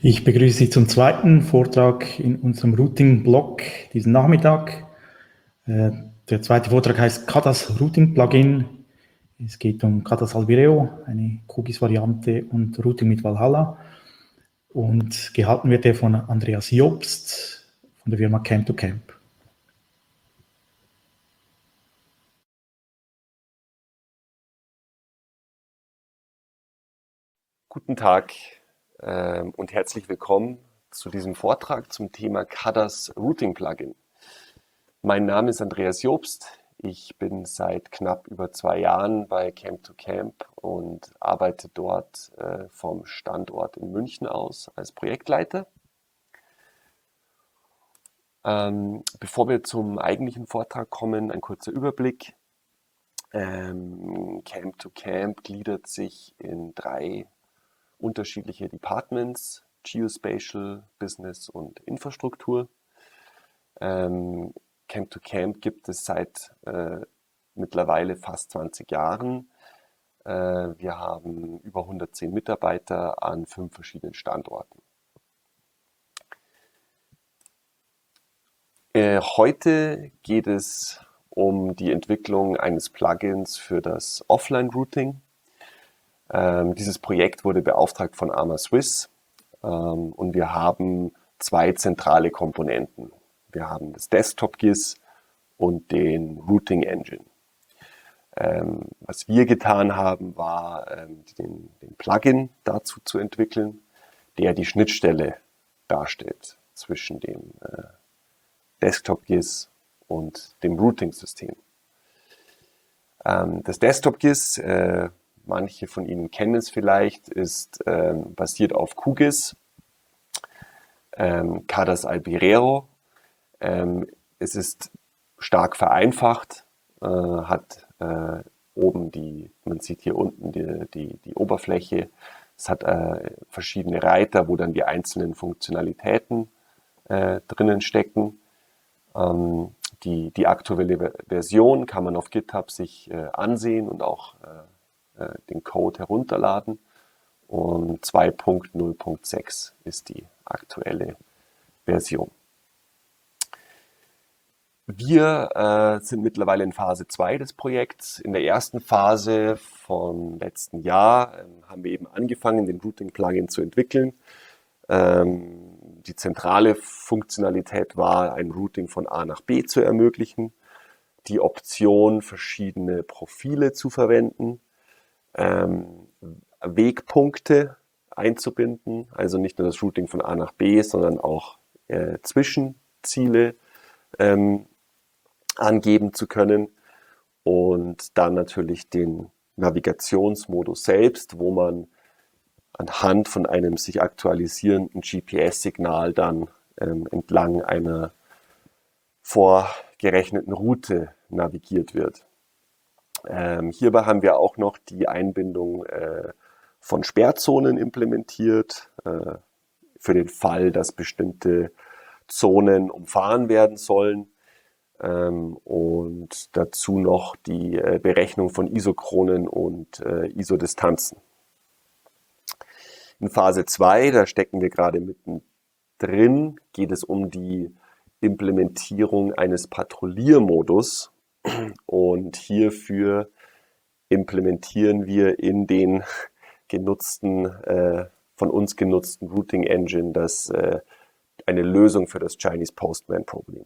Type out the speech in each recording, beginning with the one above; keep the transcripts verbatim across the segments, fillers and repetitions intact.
Ich begrüße Sie zum zweiten Vortrag in unserem Routing-Blog diesen Nachmittag. Äh, Der zweite Vortrag heißt K D A S Routing Plugin. Es geht um K D A S Albireo, eine Cookies-Variante und Routing mit Valhalla. Und gehalten wird er von Andreas Jobst von der Firma Camp to Camp. Guten Tag äh, und herzlich willkommen zu diesem Vortrag zum Thema K D A S Routing Plugin. Mein Name ist Andreas Jobst. Ich bin seit knapp über zwei Jahren bei Camp to Camp und arbeite dort äh, vom Standort in München aus als Projektleiter. Ähm, bevor wir zum eigentlichen Vortrag kommen, ein kurzer Überblick. Ähm, Camp to Camp gliedert sich in drei unterschiedliche Departments: Geospatial, Business und Infrastruktur. Ähm, Camp to Camp gibt es seit äh, mittlerweile fast zwanzig Jahren. Äh, wir haben über hundertzehn Mitarbeiter an fünf verschiedenen Standorten. Äh, heute geht es um die Entwicklung eines Plugins für das Offline-Routing. Ähm, dieses Projekt wurde beauftragt von ArmaSwiss ähm, und wir haben zwei zentrale Komponenten. Wir haben das Desktop-G I S und den Routing Engine. Ähm, was wir getan haben, war ähm, den, den Plugin dazu zu entwickeln, der die Schnittstelle darstellt zwischen dem äh, Desktop-G I S und dem Routing-System. Ähm, das Desktop-G I S, äh, manche von Ihnen kennen es vielleicht, ist ähm, basiert auf Q G I S, ähm, K D A S Albireo. Ähm, es ist stark vereinfacht, äh, hat äh, oben die, man sieht hier unten die, die, die Oberfläche, es hat äh, verschiedene Reiter, wo dann die einzelnen Funktionalitäten äh, drinnen stecken. Ähm, die, die aktuelle Version kann man auf GitHub sich äh, ansehen und auch äh, äh, den Code herunterladen. Und zwei Punkt null Punkt sechs ist die aktuelle Version. Wir äh, sind mittlerweile in Phase zwei des Projekts. In der ersten Phase vom letzten Jahr ähm, haben wir eben angefangen, den Routing-Plugin zu entwickeln. Ähm, die zentrale Funktionalität war, ein Routing von A nach B zu ermöglichen, die Option, verschiedene Profile zu verwenden, ähm, Wegpunkte einzubinden, also nicht nur das Routing von A nach B, sondern auch äh, Zwischenziele ähm, angeben zu können, und dann natürlich den Navigationsmodus selbst, wo man anhand von einem sich aktualisierenden G P S-Signal dann ähm, entlang einer vorgerechneten Route navigiert wird. Ähm, hierbei haben wir auch noch die Einbindung äh, von Sperrzonen implementiert, äh, für den Fall, dass bestimmte Zonen umfahren werden sollen. Ähm, und dazu noch die äh, Berechnung von Isochronen und äh, Isodistanzen. In Phase zwei, da stecken wir gerade mittendrin, geht es um die Implementierung eines Patrouilliermodus, und hierfür implementieren wir in den genutzten, äh, von uns genutzten Routing Engine das, äh, eine Lösung für das Chinese Postman Problem.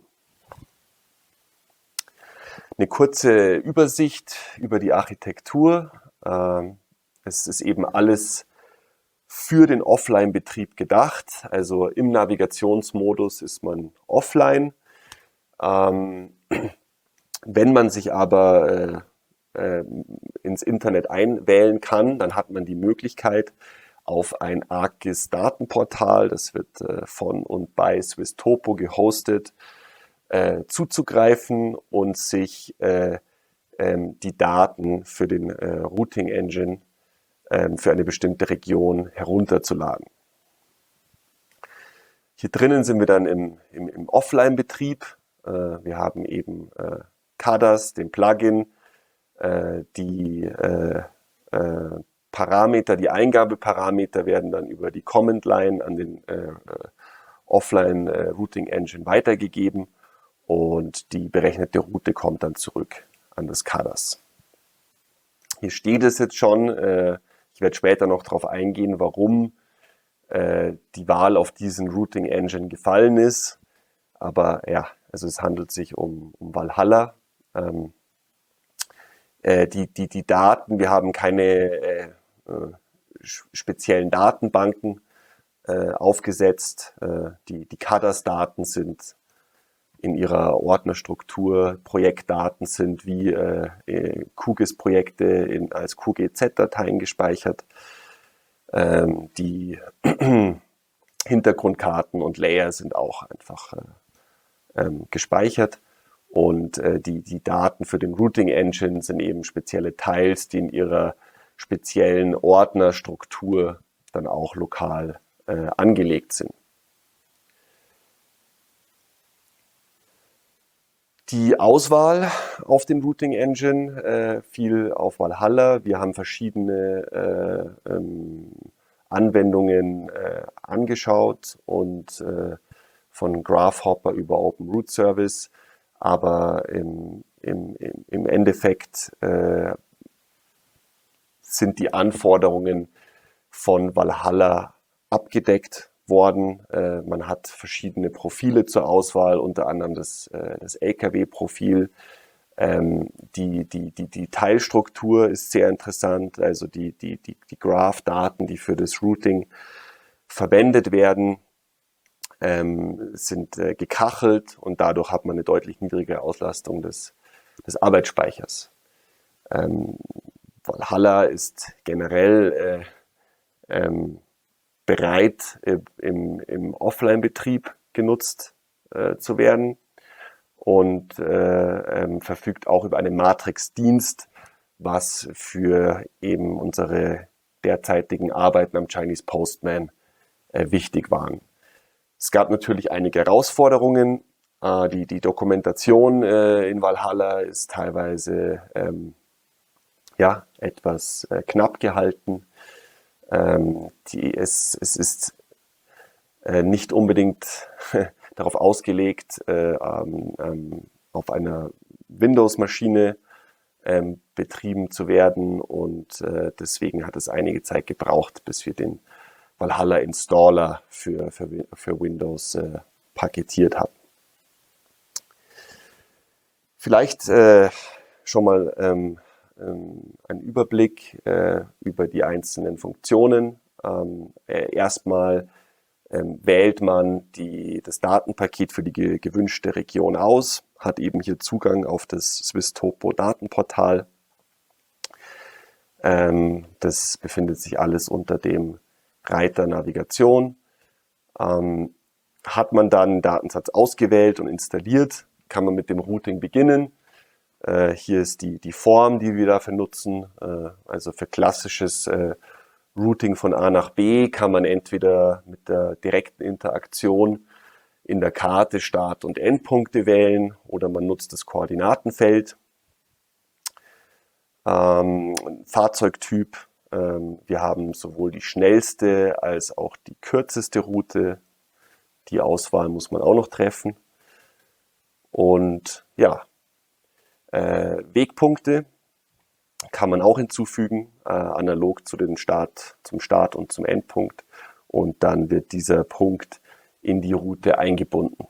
Eine kurze Übersicht über die Architektur. Ähm, es ist eben alles für den Offline-Betrieb gedacht. Also im Navigationsmodus ist man offline. Ähm, wenn man sich aber äh, äh, ins Internet einwählen kann, dann hat man die Möglichkeit, auf ein ArcGIS-Datenportal, das wird äh, von und bei Swisstopo gehostet, äh, zuzugreifen und sich äh, ähm, die Daten für den äh, Routing Engine ähm, für eine bestimmte Region herunterzuladen. Hier drinnen sind wir dann im, im, im Offline-Betrieb. Äh, wir haben eben äh, K D A S, den Plugin, äh, die äh, äh, Parameter, die Eingabeparameter werden dann über die Command Line an den äh, Offline äh, Routing Engine weitergegeben und die berechnete Route kommt dann zurück an das C A D A S. Hier steht es jetzt schon, äh, ich werde später noch darauf eingehen, warum äh, die Wahl auf diesen Routing Engine gefallen ist. Aber ja, also es handelt sich um, um Valhalla. Ähm, äh, die, die, die Daten, wir haben keine äh, äh, speziellen Datenbanken äh, aufgesetzt. Äh, die die C A D A S-Daten sind in ihrer Ordnerstruktur, Projektdaten sind wie äh, Q G I S-Projekte in, als Q G Z-Dateien gespeichert. Ähm, die Hintergrundkarten und Layer sind auch einfach äh, ähm, gespeichert. Und äh, die, die Daten für den Routing Engine sind eben spezielle Tiles, die in ihrer speziellen Ordnerstruktur dann auch lokal äh, angelegt sind. Die Auswahl auf dem Routing Engine äh, fiel auf Valhalla. Wir haben verschiedene äh, ähm, Anwendungen äh, angeschaut und äh, von Grasshopper über Open Root Service, aber im, im, im Endeffekt äh, sind die Anforderungen von Valhalla abgedeckt worden. Äh, man hat verschiedene Profile zur Auswahl, unter anderem das, äh, das L K W-Profil. Ähm, die, die, die, die Teilstruktur ist sehr interessant, also die, die, die, die Graph-Daten, die für das Routing verwendet werden, ähm, sind äh, gekachelt und dadurch hat man eine deutlich niedrigere Auslastung des, des Arbeitsspeichers. Ähm, Valhalla ist generell äh, ähm, bereit, äh, im, im Offline-Betrieb genutzt äh, zu werden und äh, ähm, verfügt auch über einen Matrix-Dienst, was für eben unsere derzeitigen Arbeiten am Chinese Postman äh, wichtig waren. Es gab natürlich einige Herausforderungen. Äh, die, die Dokumentation äh, in Valhalla ist teilweise ähm, ja, etwas äh, knapp gehalten. Ähm, die, es, es ist äh, nicht unbedingt darauf ausgelegt, äh, ähm, auf einer Windows-Maschine ähm, betrieben zu werden und äh, deswegen hat es einige Zeit gebraucht, bis wir den Valhalla Installer für, für, für Windows äh, paketiert haben. Vielleicht äh, schon mal ähm, ein Überblick äh, über die einzelnen Funktionen. Ähm, äh, erstmal ähm, wählt man die, das Datenpaket für die ge gewünschte Region aus, hat eben hier Zugang auf das Swisstopo Datenportal. Ähm, das befindet sich alles unter dem Reiter Navigation. Ähm, hat man dann einen Datensatz ausgewählt und installiert, kann man mit dem Routing beginnen. Äh, hier ist die, die Form, die wir dafür nutzen. Äh, also für klassisches äh, Routing von A nach B kann man entweder mit der direkten Interaktion in der Karte Start- und Endpunkte wählen oder man nutzt das Koordinatenfeld. Ähm, Fahrzeugtyp. Ähm, wir haben sowohl die schnellste als auch die kürzeste Route. Die Auswahl muss man auch noch treffen. Und ja, Äh, Wegpunkte kann man auch hinzufügen, äh, analog zu den Start, zum Start und zum Endpunkt. Und dann wird dieser Punkt in die Route eingebunden.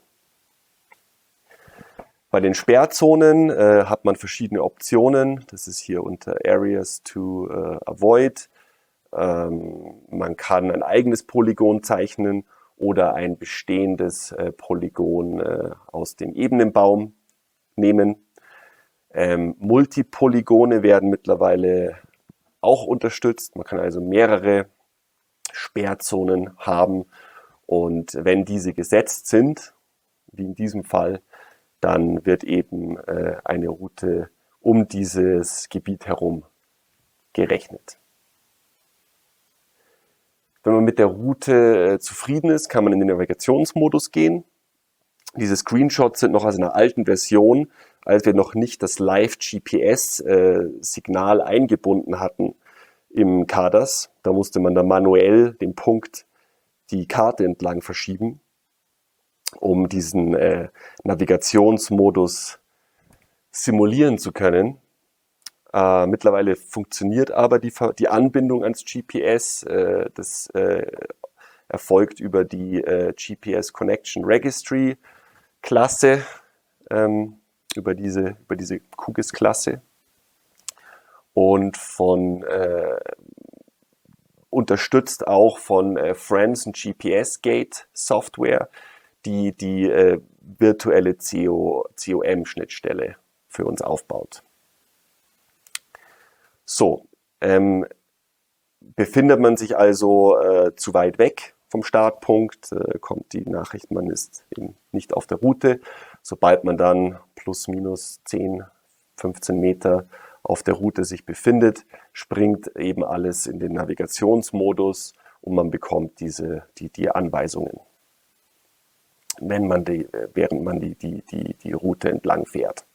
Bei den Sperrzonen äh, hat man verschiedene Optionen. Das ist hier unter Areas to äh, Avoid. Ähm, man kann ein eigenes Polygon zeichnen oder ein bestehendes äh, Polygon äh, aus dem Ebenenbaum nehmen. Ähm, Multipolygone werden mittlerweile auch unterstützt. Man kann also mehrere Sperrzonen haben und wenn diese gesetzt sind, wie in diesem Fall, dann wird eben äh, eine Route um dieses Gebiet herum gerechnet. Wenn man mit der Route äh, zufrieden ist, kann man in den Navigationsmodus gehen. Diese Screenshots sind noch aus einer alten Version, als wir noch nicht das Live-G P S-Signal eingebunden hatten im C A D A S. Da musste man dann manuell den Punkt die Karte entlang verschieben, um diesen äh, Navigationsmodus simulieren zu können. Äh, mittlerweile funktioniert aber die, die Anbindung ans G P S. Äh, das äh, erfolgt über die äh, G P S Connection Registry Klasse, ähm, über diese, über diese QGIS-Klasse. Und von äh, unterstützt auch von äh, Franson G P S Gate Software, die die äh, virtuelle C O M-Schnittstelle für uns aufbaut. So, ähm, befindet man sich also äh, zu weit weg vom Startpunkt, äh, kommt die Nachricht, man ist eben nicht auf der Route. Sobald man dann plus minus zehn, fünfzehn Meter auf der Route sich befindet, springt eben alles in den Navigationsmodus und man bekommt diese, die, die Anweisungen, wenn man die, während man die, die, die, die Route entlang fährt.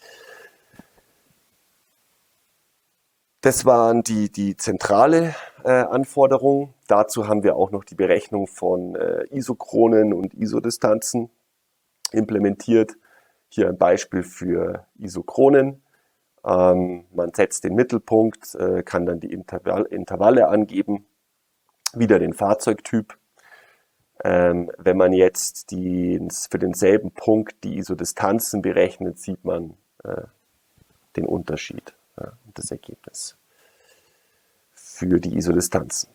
Das waren die, die zentrale äh, Anforderung. Dazu haben wir auch noch die Berechnung von äh, Isochronen und Isodistanzen implementiert. Hier ein Beispiel für Isochronen. Ähm, man setzt den Mittelpunkt, äh, kann dann die Intervall, Intervalle angeben, wieder den Fahrzeugtyp. Ähm, wenn man jetzt die, für denselben Punkt die Isodistanzen berechnet, sieht man äh, den Unterschied. Ja, das Ergebnis für die Isodistanzen.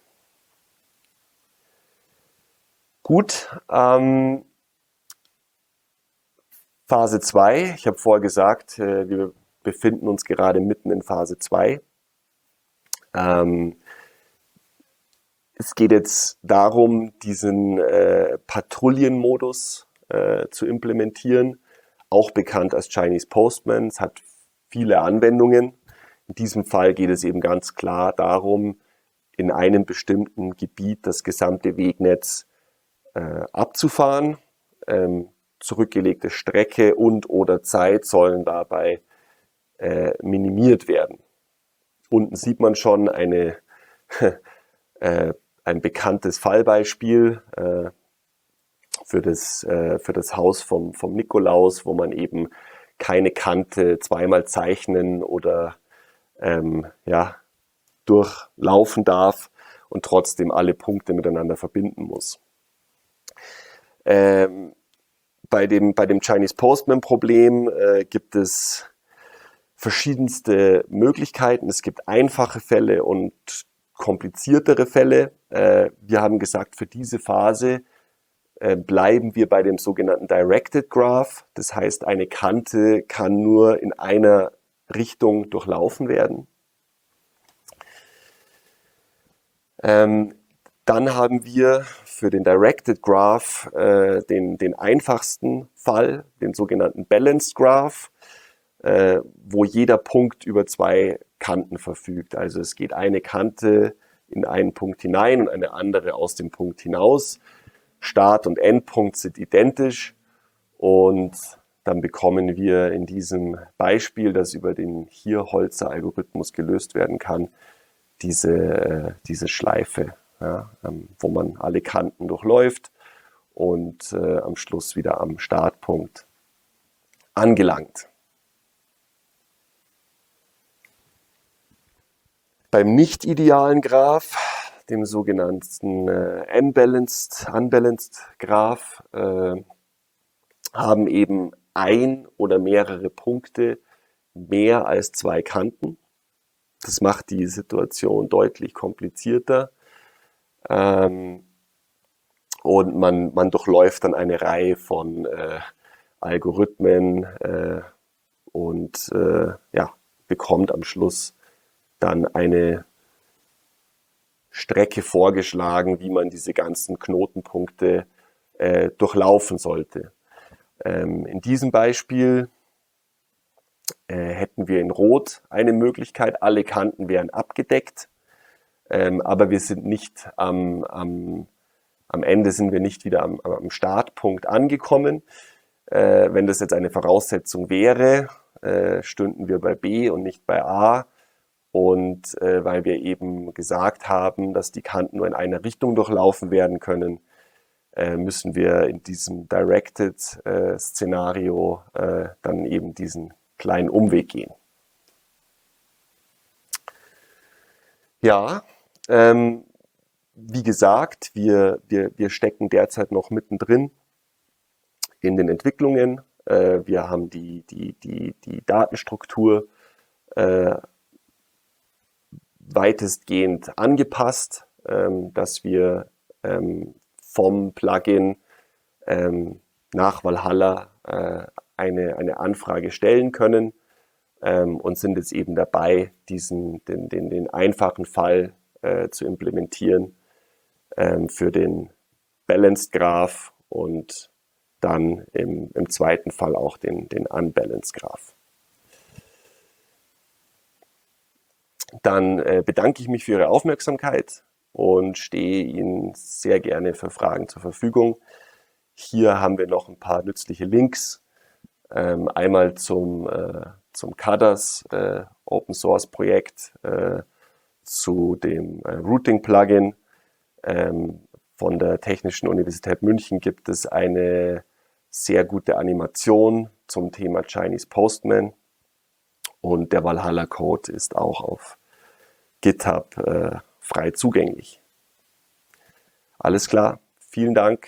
Gut, ähm, Phase zwei, ich habe vorher gesagt, äh, wir befinden uns gerade mitten in Phase zwei. Ähm, es geht jetzt darum, diesen äh, Patrouillenmodus äh, zu implementieren, auch bekannt als Chinese Postman. Es hat viele Anwendungen. In diesem Fall geht es eben ganz klar darum, in einem bestimmten Gebiet das gesamte Wegnetz äh, abzufahren. Ähm, zurückgelegte Strecke und oder Zeit sollen dabei äh, minimiert werden. Unten sieht man schon eine, äh, ein bekanntes Fallbeispiel äh, für, das, äh, für das Haus vom, vom Nikolaus, wo man eben keine Kante zweimal zeichnen oder ähm, ja, durchlaufen darf und trotzdem alle Punkte miteinander verbinden muss. Ähm, bei dem, bei dem Chinese Postman Problem äh, gibt es verschiedenste Möglichkeiten. Es gibt einfache Fälle und kompliziertere Fälle. Äh, wir haben gesagt, für diese Phase äh, bleiben wir bei dem sogenannten Directed Graph. Das heißt, eine Kante kann nur in einer Richtung durchlaufen werden. Ähm, dann haben wir für den Directed Graph äh, den, den einfachsten Fall, den sogenannten Balanced Graph, äh, wo jeder Punkt über zwei Kanten verfügt. Also es geht eine Kante in einen Punkt hinein und eine andere aus dem Punkt hinaus. Start- und Endpunkt sind identisch und dann bekommen wir in diesem Beispiel, das über den Hier-Holzer-Algorithmus gelöst werden kann, diese, diese Schleife, ja, wo man alle Kanten durchläuft und äh, am Schluss wieder am Startpunkt angelangt. Beim nicht idealen Graph, dem sogenannten äh, Unbalanced, Unbalanced Graph, äh, haben eben ein oder mehrere Punkte mehr als zwei Kanten. Das macht die Situation deutlich komplizierter. Ähm, und man, man durchläuft dann eine Reihe von äh, Algorithmen äh, und äh, ja, bekommt am Schluss dann eine Strecke vorgeschlagen, wie man diese ganzen Knotenpunkte äh, durchlaufen sollte. Ähm, in diesem Beispiel äh, hätten wir in Rot eine Möglichkeit, alle Kanten wären abgedeckt, ähm, aber wir sind nicht am, am, am Ende sind wir nicht wieder am, am Startpunkt angekommen. Äh, wenn das jetzt eine Voraussetzung wäre, äh, stünden wir bei B und nicht bei A. Und äh, weil wir eben gesagt haben, dass die Kanten nur in einer Richtung durchlaufen werden können, äh, müssen wir in diesem Directed-Szenario äh, dann eben diesen kleinen Umweg gehen. Ja, ähm, wie gesagt, wir, wir, wir stecken derzeit noch mittendrin in den Entwicklungen. Äh, wir haben die, die, die, die Datenstruktur äh, weitestgehend angepasst, ähm, dass wir ähm, vom Plugin ähm, nach Valhalla äh, eine, eine Anfrage stellen können ähm, und sind jetzt eben dabei, diesen, den, den, den einfachen Fall äh, zu implementieren ähm, für den Balanced Graph und dann im, im zweiten Fall auch den, den Unbalanced Graph. Dann äh, bedanke ich mich für Ihre Aufmerksamkeit und stehe Ihnen sehr gerne für Fragen zur Verfügung. Hier haben wir noch ein paar nützliche Links. Ähm, einmal zum, äh, zum C A D A S äh, Open Source Projekt, äh, zu dem äh, Routing Plugin. Ähm, von der Technischen Universität München gibt es eine sehr gute Animation zum Thema Chinese Postman. Und der Valhalla Code ist auch auf GitHub äh, frei zugänglich. Alles klar, vielen Dank.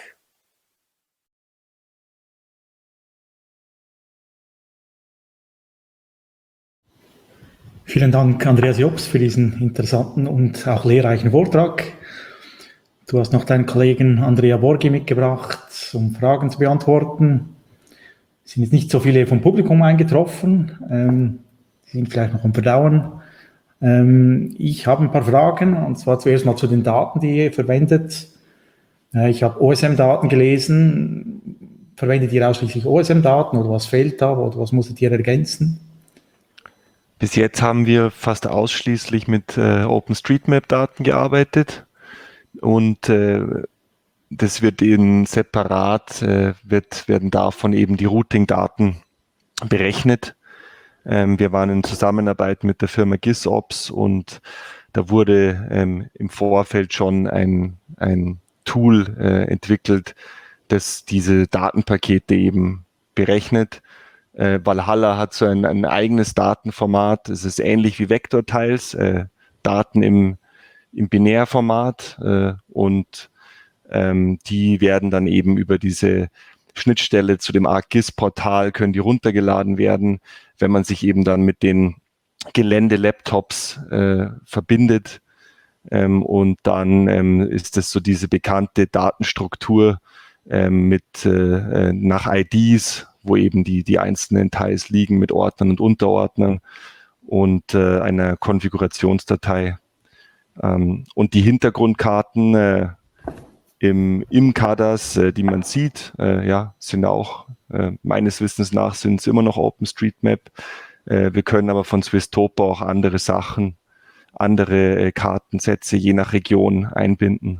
Vielen Dank, Andreas Jobs, für diesen interessanten und auch lehrreichen Vortrag. Du hast noch deinen Kollegen Andrea Borghi mitgebracht, um Fragen zu beantworten. Es sind jetzt nicht so viele vom Publikum eingetroffen. Ähm, die sind vielleicht noch am Verdauen. Ähm, ich habe ein paar Fragen, und zwar zuerst mal zu den Daten, die ihr verwendet. Äh, ich habe O S M-Daten gelesen. Verwendet ihr ausschließlich O S M-Daten oder was fehlt da oder was musstet ihr ergänzen? Bis jetzt haben wir fast ausschließlich mit äh, OpenStreetMap-Daten gearbeitet und äh, das wird eben separat, äh, wird, werden davon eben die Routing-Daten berechnet. Ähm, wir waren in Zusammenarbeit mit der Firma GISOps und da wurde ähm, im Vorfeld schon ein, ein Tool äh, entwickelt, das diese Datenpakete eben berechnet. Äh, Valhalla hat so ein, ein eigenes Datenformat. Es ist ähnlich wie Vektortiles, äh, Daten im, im Binärformat äh, und ähm, die werden dann eben über diese Schnittstelle zu dem ArcGIS-Portal können die runtergeladen werden, wenn man sich eben dann mit den Gelände-Laptops äh, verbindet. Ähm, und dann ähm, ist das so diese bekannte Datenstruktur ähm, mit äh, nach I Ds, wo eben die, die einzelnen Teils liegen mit Ordnern und Unterordnern und äh, einer Konfigurationsdatei. Ähm, und die Hintergrundkarten äh, im, im C A D A S, äh, die man sieht, äh, ja, sind auch, äh, meines Wissens nach, sind es immer noch OpenStreetMap. Äh, wir können aber von Swisstopo auch andere Sachen, andere äh, Kartensätze je nach Region einbinden.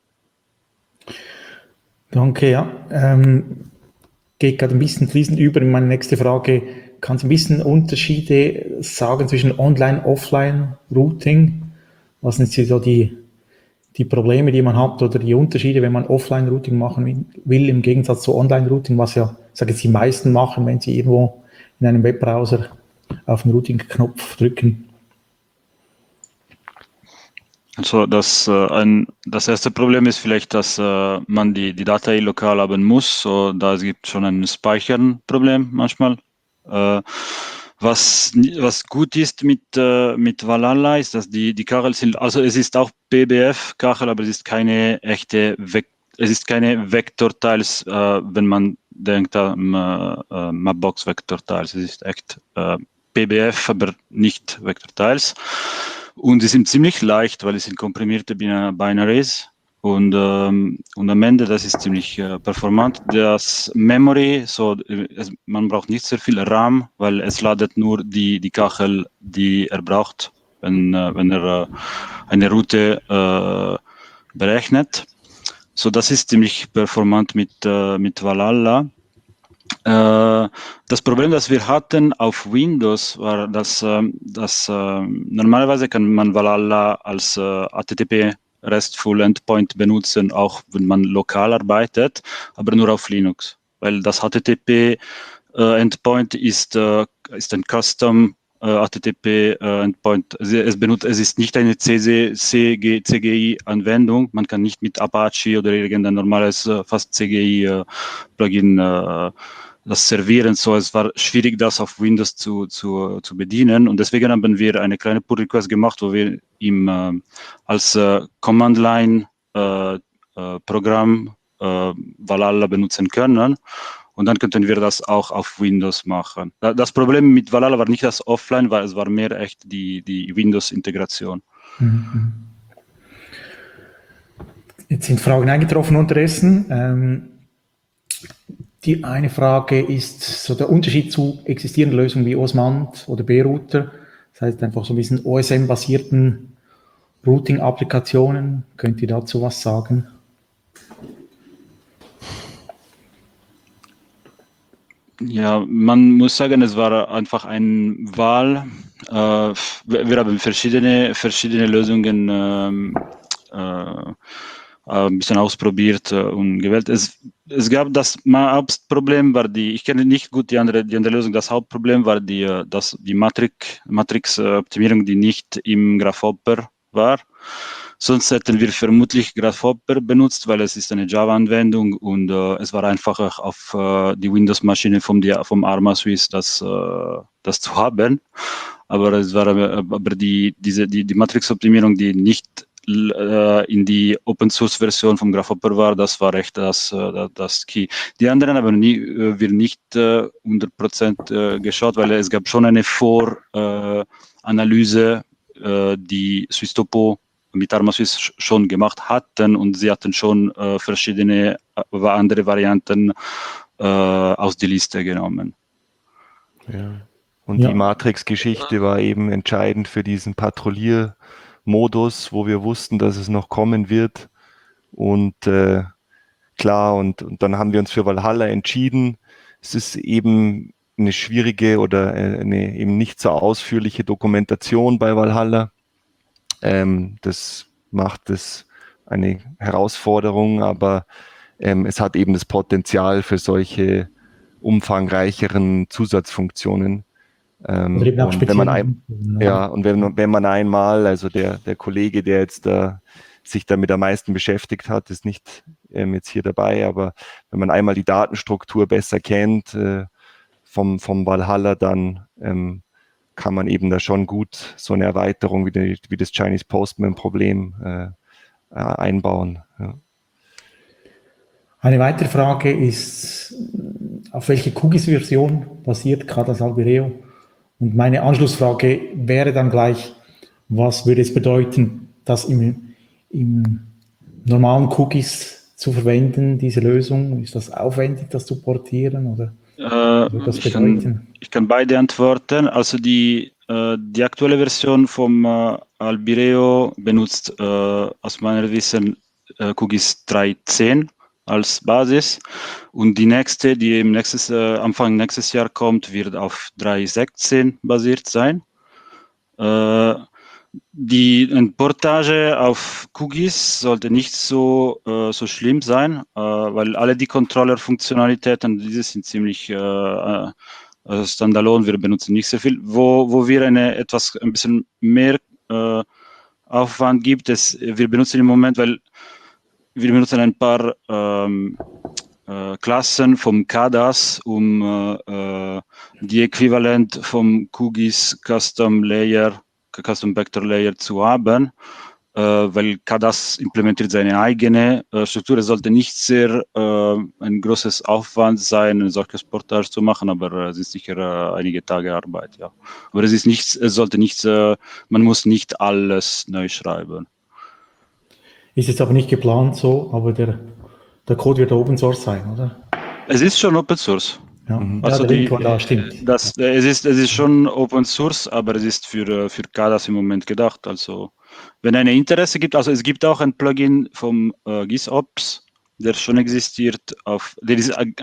Danke, ja. Ähm, geht gerade ein bisschen fließend über in meine nächste Frage. Kannst du ein bisschen Unterschiede sagen zwischen Online-, Offline-Routing? Was sind so die, die Probleme, die man hat oder die Unterschiede, wenn man Offline-Routing machen will, im Gegensatz zu Online-Routing, was ja, sage ich, die meisten machen, wenn sie irgendwo in einem Webbrowser auf den Routing-Knopf drücken? Also das, äh, ein, das erste Problem ist vielleicht, dass äh, man die, die Datei lokal haben muss. So, da gibt es schon ein Speichern-Problem manchmal. Äh, was, was gut ist mit, äh, mit Valhalla ist, dass die, die Kachel sind, also es ist auch P B F-Kachel, aber es ist keine echte, Vek es ist keine Vektortiles, äh, wenn man denkt an äh, Mapbox-Vektortiles. Es ist echt äh, P B F, aber nicht Vektortiles. Und sie sind ziemlich leicht, weil es sind komprimierte Binaries. Und, ähm, und am Ende, das ist ziemlich äh, performant. Das Memory, so, es, man braucht nicht sehr viel RAM, weil es ladet nur die, die Kachel, die er braucht, wenn, äh, wenn er äh, eine Route äh, berechnet. So, das ist ziemlich performant mit, äh, mit Valhalla. Äh, das Problem, das wir hatten auf Windows, war, dass, ähm, dass ähm, normalerweise kann man Valhalla als äh, H T T P RESTful Endpoint benutzen, auch wenn man lokal arbeitet, aber nur auf Linux, weil das H T T P äh, Endpoint ist, äh, ist ein Custom äh, H T T P äh, Endpoint. Es, es, benutzt, es ist nicht eine C G I-Anwendung. Man kann nicht mit Apache oder irgendein normales äh, fast C G I-Plugin äh, das servieren. So, es war schwierig, das auf Windows zu, zu, zu bedienen. Und deswegen haben wir eine kleine Pull Request gemacht, wo wir ihm äh, als äh, Command-Line äh, äh, Programm äh, Valhalla benutzen können. Und dann könnten wir das auch auf Windows machen. Das Problem mit Valhalla war nicht das Offline, weil es war mehr echt die, die Windows-Integration. Mhm. Jetzt sind Fragen eingetroffen unterdessen. Ähm, die eine Frage ist so der Unterschied zu existierenden Lösungen wie Osmand oder B-Router. Das heißt einfach so ein bisschen O S M-basierten Routing-Applikationen. Könnt ihr dazu was sagen? Ja, man muss sagen, es war einfach eine Wahl. Äh, wir, wir haben verschiedene, verschiedene Lösungen ähm, äh, ein bisschen ausprobiert äh, und gewählt. Es, es gab das Hauptproblem war die, ich kenne nicht gut die andere, die andere Lösung, das Hauptproblem war die, das, die Matrix, Matrix-Optimierung, die nicht im Grasshopper war. Sonst hätten wir vermutlich Grasshopper benutzt, weil es ist eine Java-Anwendung und äh, es war einfacher auf äh, die Windows-Maschine vom, vom ArmaSwiss das, äh, das zu haben. Aber es war aber die, diese, die, die Matrix-Optimierung, die nicht äh, in die Open-Source-Version vom Grasshopper war, das war echt das, äh, das Key. Die anderen haben nie, äh, wir nicht äh, hundert Prozent äh, geschaut, weil es gab schon eine Voranalyse, äh, die Swisstopo mit ArmaSwiss schon gemacht hatten und sie hatten schon äh, verschiedene äh, andere Varianten äh, aus der Liste genommen. Ja. Und Ja. die Matrix-Geschichte war eben entscheidend für diesen Patrouilliermodus, wo wir wussten, dass es noch kommen wird. Und äh, klar, und, und dann haben wir uns für Valhalla entschieden. Es ist eben eine schwierige oder eine eben nicht so ausführliche Dokumentation bei Valhalla. Ähm, das macht es eine Herausforderung, aber ähm, es hat eben das Potenzial für solche umfangreicheren Zusatzfunktionen. Ähm, Oder eben auch und wenn man spezielle ein, Funktionen, ja, und wenn, wenn man einmal, also der, der Kollege, der jetzt da sich damit am meisten beschäftigt hat, ist nicht ähm, jetzt hier dabei, aber wenn man einmal die Datenstruktur besser kennt äh, vom, vom Valhalla, dann ähm, kann man eben da schon gut so eine Erweiterung wie, die, wie das Chinese Postman-Problem äh, äh, einbauen. Ja. Eine weitere Frage ist, auf welche QGIS-Version basiert Cadas Albireo? Und meine Anschlussfrage wäre dann gleich, was würde es bedeuten, das im, im normalen QGIS zu verwenden, diese Lösung? Ist das aufwendig, das zu portieren? Oder was würde das ich, bedeuten? kann, ich kann beide antworten. Also die, äh, die aktuelle Version vom äh, Albireo benutzt äh, aus meiner Wissen äh, QGIS drei Punkt zehn als Basis und die nächste, die im nächstes, äh, Anfang nächstes Jahr kommt, wird auf drei Punkt sechzehn basiert sein. Äh, die Portage auf QGIS sollte nicht so, äh, so schlimm sein, äh, weil alle die Controller-Funktionalitäten, diese sind ziemlich äh, äh, standalone, wir benutzen nicht so viel. Wo, wo wir eine etwas ein bisschen mehr äh, Aufwand gibt, es, wir benutzen im Moment, weil wir benutzen ein paar ähm, äh, Klassen vom Cadas, um äh, die Äquivalent vom QGIS Custom Layer, Custom Vector Layer zu haben, äh, weil Cadas implementiert seine eigene äh, Struktur. Es sollte nicht sehr äh, ein großes Aufwand sein, ein solches Portage zu machen, aber es ist sicher äh, einige Tage Arbeit, ja. Aber es ist nichts, es sollte nichts, äh, man muss nicht alles neu schreiben. Ist jetzt aber nicht geplant so, aber der, der Code wird Open Source sein, oder? Es ist schon Open Source. Ja, Mhm. ja Also der die, Link war da, stimmt. das, es, ist, es ist schon Open Source, aber es ist für, für Cadas im Moment gedacht. Also wenn eine Interesse gibt, also es gibt auch ein Plugin vom äh, GISOps, der schon existiert, auf, der ist eine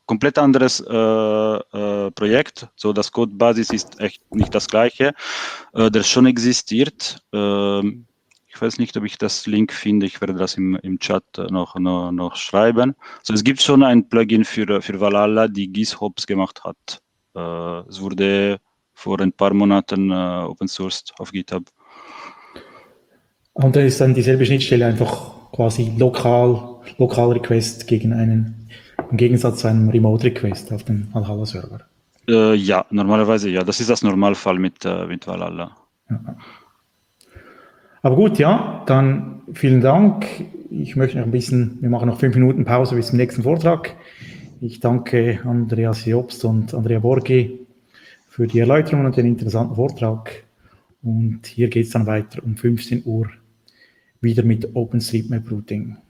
komplett anderes äh, äh, Projekt. So, das Codebasis ist echt nicht das gleiche, äh, das schon existiert. Ähm, ich weiß nicht, ob ich das Link finde. Ich werde das im, im Chat noch, noch, noch schreiben. So, es gibt schon ein Plugin für, für Valhalla, die GitHub gemacht hat. Äh, es wurde vor ein paar Monaten äh, open sourced auf GitHub. Und dann ist dann dieselbe Schnittstelle einfach quasi lokal, lokal Request gegen einen, im Gegensatz zu einem Remote Request auf dem Valhalla-Server. Äh, ja, normalerweise ja. Das ist das Normalfall mit, äh, mit Valhalla. Ja. Aber gut, ja, dann vielen Dank. Ich möchte noch ein bisschen, wir machen noch fünf Minuten Pause bis zum nächsten Vortrag. Ich danke Andreas Jobst und Andrea Borghi für die Erläuterung und den interessanten Vortrag. Und hier geht es dann weiter um fünfzehn Uhr wieder mit OpenStreetMap Routing.